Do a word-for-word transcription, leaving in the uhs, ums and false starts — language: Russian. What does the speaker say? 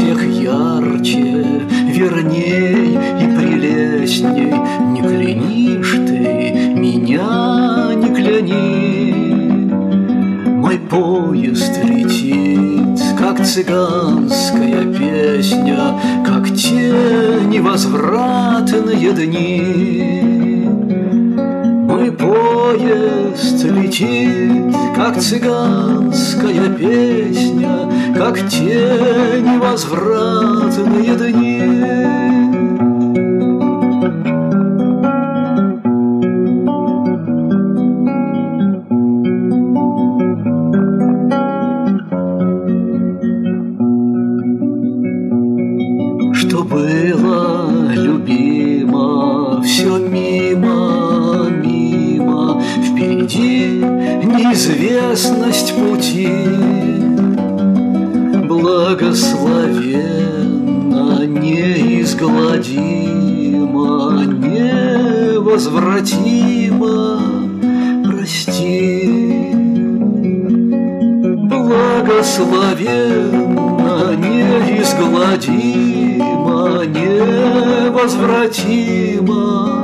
всех ярче, верней и прелестней. Не клянишь ты меня, не кляни. Мой поезд летит, как цыганская песня, как те невозвратные дни. Мой поезд летит, как цыганская песня, как те невозвратные дни. Что было любимо, все мимо, мимо, впереди неизвестность пути. Благословенно, неизгладимо, невозвратимо, прости. Благословенно, неизгладимо, невозвратимо,